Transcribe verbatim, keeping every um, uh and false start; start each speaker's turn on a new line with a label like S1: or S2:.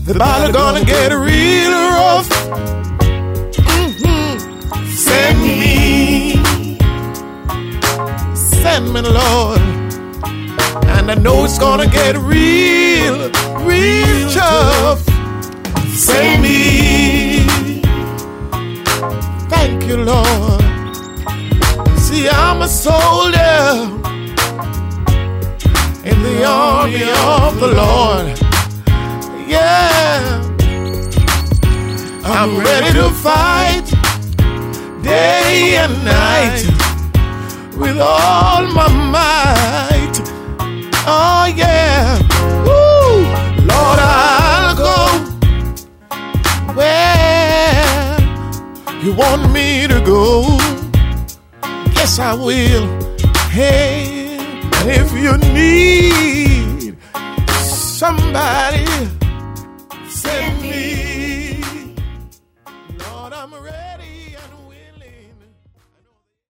S1: the battle gonna get real rough. Mm-hmm. Send me, send me, Lord. And I know it's gonna get real, real tough. Send me. Thank you, Lord. See, I'm a soldier in the army of the Lord. Yeah, I'm ready to fight day and night with all my might. Oh yeah, woo! Lord, I'll go where you want me to go. Yes, I will. Hey, and if you need somebody